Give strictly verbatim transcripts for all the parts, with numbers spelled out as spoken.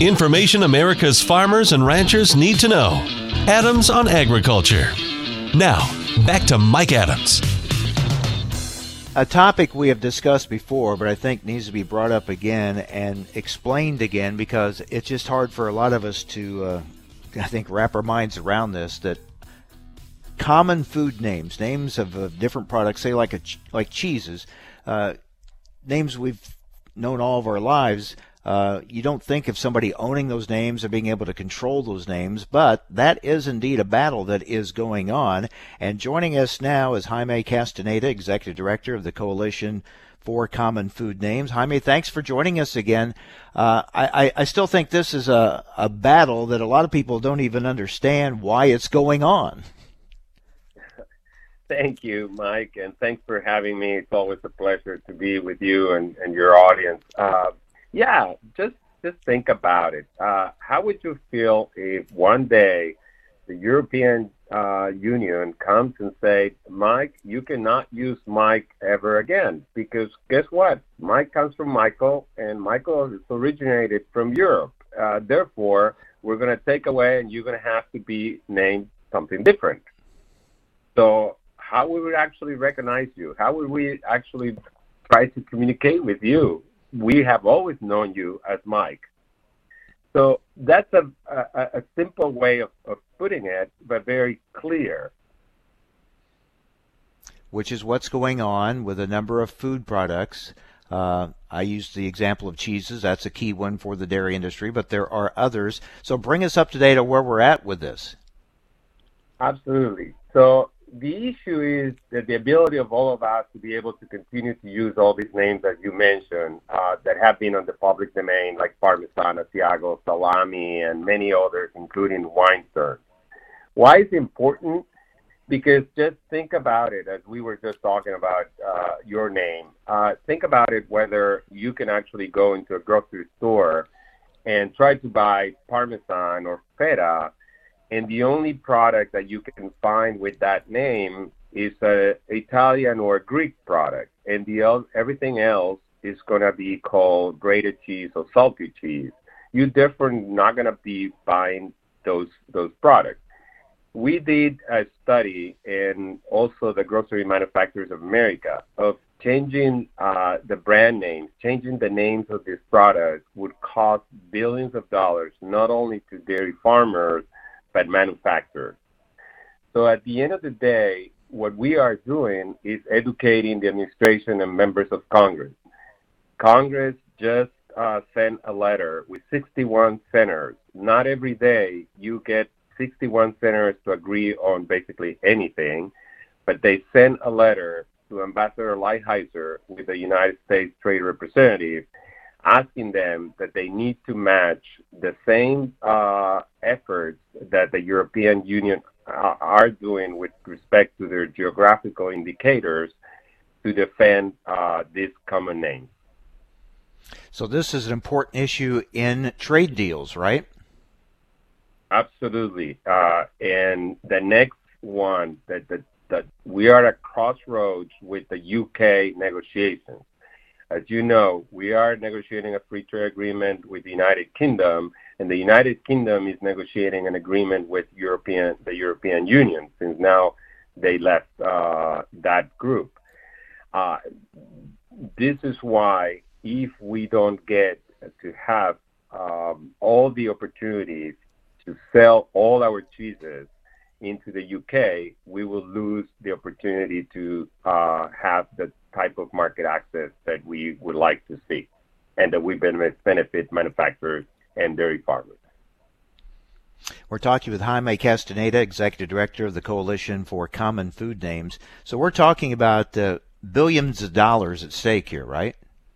Information America's farmers and ranchers need to know. Adams on Agriculture. Now, back to Mike Adams. A topic we have discussed before, but I think needs to be brought up again and explained again, because it's just hard for a lot of us to, uh, I think, wrap our minds around this, that common food names, names of uh, different products, say like a ch- like cheeses, uh, names we've known all of our lives, uh, you don't think of somebody owning those names or being able to control those names, but that is indeed a battle that is going on. And joining us now is Jaime Castaneda, Executive Director of the Coalition for Common Food Names. Jaime, thanks for joining us again. Uh, I, I still think this is a, a battle that a lot of people don't even understand why it's going on. Thank you, Mike, and thanks for having me. It's always a pleasure to be with you and, and your audience. Uh, yeah, just just think about it. Uh, how would you feel if one day the European uh, Union comes and says, Mike, you cannot use Mike ever again, because guess what? Mike comes from Michael, and Michael is originated from Europe. Uh, therefore, we're going to take away, and you're going to have to be named something different. So how would we actually recognize you? How would we actually try to communicate with you? We have always known you as Mike. So that's a, a, a simple way of, of putting it, but very clear. Which is what's going on with a number of food products. Uh, I used the example of cheeses. That's a key one for the dairy industry, but there are others. So bring us up to date on where we're at with this. Absolutely. So the issue is that the ability of all of us to be able to continue to use all these names that you mentioned uh, that have been on the public domain, like Parmesan, Asiago, Salami, and many others, including Weinstern. Why is it important? Because just think about it, as we were just talking about uh, your name. Uh, think about it whether you can actually go into a grocery store and try to buy Parmesan or Feta, and the only product that you can find with that name is an Italian or a Greek product, and the everything else is going to be called grated cheese or salty cheese. You're definitely not going to be buying those those products. We did a study, and also the Grocery Manufacturers of America, of changing uh, the brand names, changing the names of these products would cost billions of dollars, not only to dairy farmers, but manufacturers. So at the end of the day, what we are doing is educating the administration and members of Congress. Congress just uh, sent a letter with sixty-one senators. Not every day you get sixty-one senators to agree on basically anything, but they sent a letter to Ambassador Lighthizer with the United States Trade Representative, asking them that they need to match the same uh, efforts that the European Union uh, are doing with respect to their geographical indicators to defend uh, this common name. So this is an important issue in trade deals, right? Absolutely. Uh, and the next one, that, that, that we are at crossroads with the U K negotiations. As you know, we are negotiating a free trade agreement with the United Kingdom, and the United Kingdom is negotiating an agreement with European, the European Union, since now they left uh, that group. Uh, this is why, if we don't get to have um, all the opportunities to sell all our cheeses into the U K, we will lose the opportunity to uh, have the type of market access that we would like to see, and that we benefit manufacturers and dairy farmers. We're talking with Jaime Castaneda, Executive Director of the Coalition for Common Food Names. So we're talking about uh, billions of dollars at stake here, right?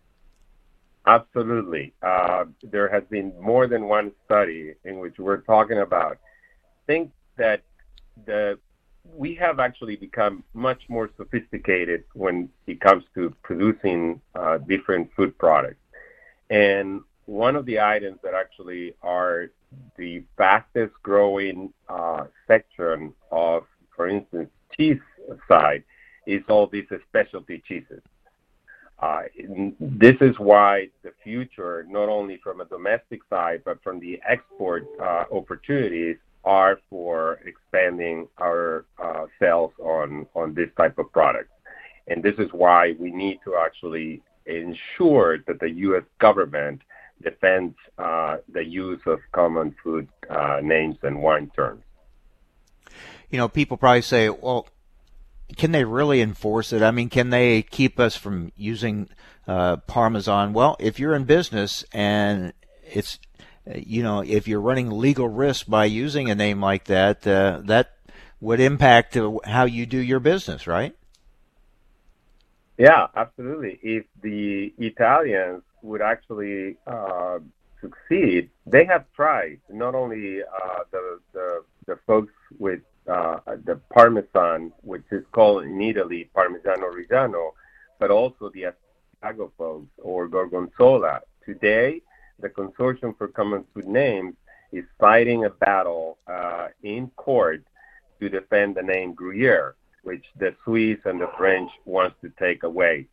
Absolutely. Uh, there has been more than one study in which we're talking about. Think that the we have actually become much more sophisticated when it comes to producing uh, different food products. And one of the items that actually are the fastest growing uh, section of, for instance, cheese side is all these specialty cheeses. Uh, this is why the future, not only from a domestic side, but from the export uh, opportunities, are for expanding our uh, sales on, on this type of product. And this is why we need to actually ensure that the U S government defends uh, the use of common food uh, names and wine terms. You know, people probably say, well, can they really enforce it? I mean, can they keep us from using uh, Parmesan? Well, if you're in business and it's, you know, if you're running legal risk by using a name like that, uh, that would impact uh, how you do your business, right? Yeah, absolutely. If the Italians would actually uh, succeed, they have tried. Not only uh, the, the the folks with uh, the Parmesan, which is called in Italy Parmigiano Reggiano, but also the Asiago folks or Gorgonzola. Today, the Consortium for Common Food Names is fighting a battle uh, in court to defend the name Gruyere, which the Swiss and the French wants to take away.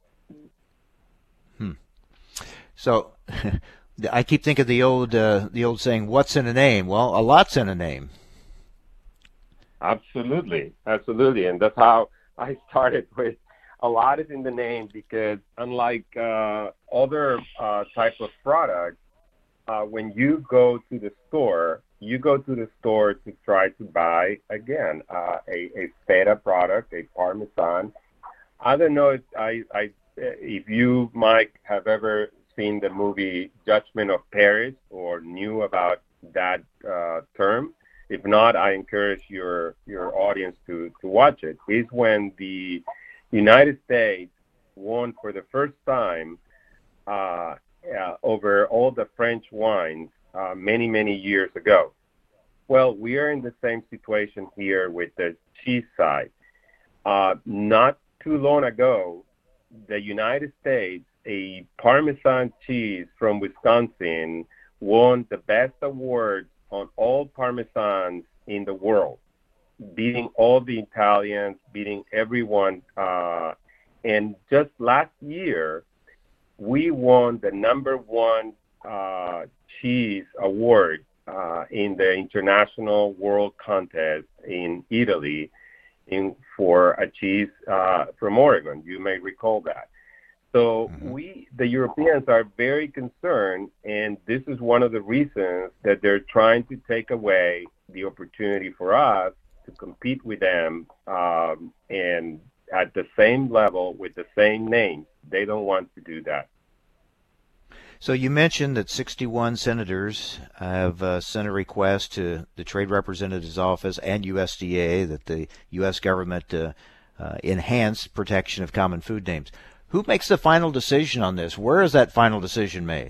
Hmm. So, I keep thinking of the old uh, the old saying, "What's in a name?" Well, a lot's in a name. Absolutely, absolutely, and that's how I started with a lot is in the name, because unlike uh, other uh, type of products, uh, when you go to the store, you go to the store to try to buy, again, uh, a, a feta product, a Parmesan. I don't know if, I, I, if you, Mike, have ever seen the movie Judgment of Paris or knew about that uh, term. If not, I encourage your your audience to, to watch it. It's when the United States won for the first time uh, uh, over all the French wines uh, many, many years ago. Well, we are in the same situation here with the cheese side. Uh, not too long ago, the United States, a Parmesan cheese from Wisconsin, won the best award on all Parmesans in the world, beating all the Italians, beating everyone. Uh, and just last year, we won the number one uh, cheese award uh, in the International World Contest in Italy in, for a cheese uh, from Oregon. You may recall that. So we, the Europeans, are very concerned, and this is one of the reasons that they're trying to take away the opportunity for us to compete with them um, and at the same level with the same names. They don't want to do that. So you mentioned that sixty-one senators have uh, sent a request to the Trade Representative's Office and U S D A that the U S government uh, uh, enhance protection of common food names. Who makes the final decision on this? Where is that final decision made?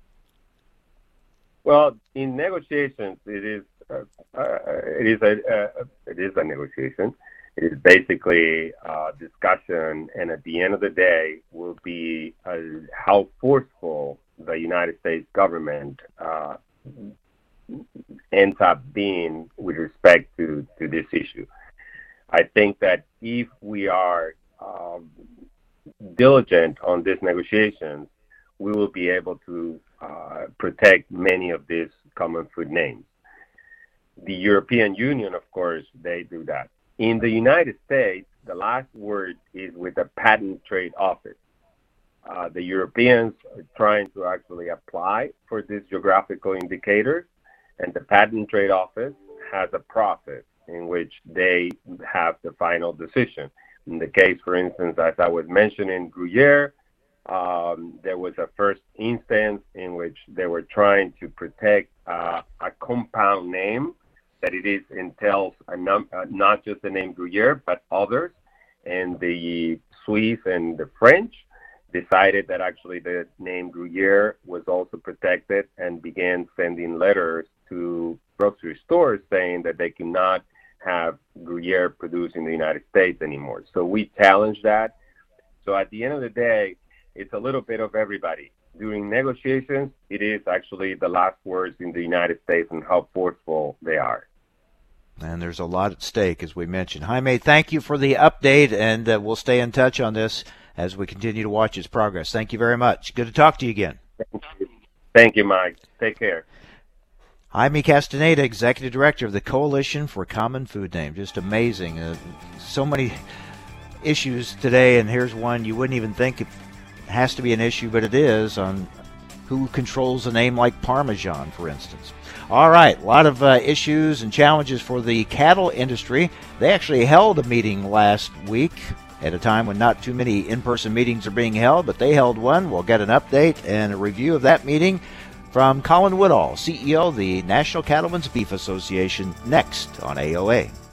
Well, in negotiations, it is uh, uh, it is a uh, it is a negotiation. It is basically a discussion, and at the end of the day, will be uh, how forceful the United States government uh, ends up being with respect to, to this issue. I think that if we are um, diligent on these negotiations, we will be able to uh, protect many of these common food names. The European Union, of course, they do that. In the United States, the last word is with the Patent Trade Office. Uh, the Europeans are trying to actually apply for these geographical indicators, and the Patent Trade Office has a process in which they have the final decision. In the case, for instance, as I was mentioning, Gruyere, um, there was a first instance in which they were trying to protect uh, a compound name, that it is entails a num- uh, not just the name Gruyere, but others. And the Swiss and the French decided that actually the name Gruyere was also protected and began sending letters to grocery stores saying that they cannot have Gruyere produced in the United States anymore. So we challenged that. So at the end of the day, it's a little bit of everybody. During negotiations, it is actually the last words in the United States and how forceful they are. And there's a lot at stake, as we mentioned. Jaime, thank you for the update, and uh, we'll stay in touch on this as we continue to watch its progress. Thank you very much. Good to talk to you again. Thank you, Thank you Mike. Take care. Jaime Castaneda, Executive Director of the Coalition for Common Food Names. Just amazing. Uh, so many issues today, and here's one you wouldn't even think it has to be an issue, but it is, on who controls a name like Parmesan, for instance. All right, a lot of uh, issues and challenges for the cattle industry. They actually held a meeting last week at a time when not too many in-person meetings are being held, but they held one. We'll get an update and a review of that meeting from Colin Woodall, C E O of the National Cattlemen's Beef Association, next on A O A.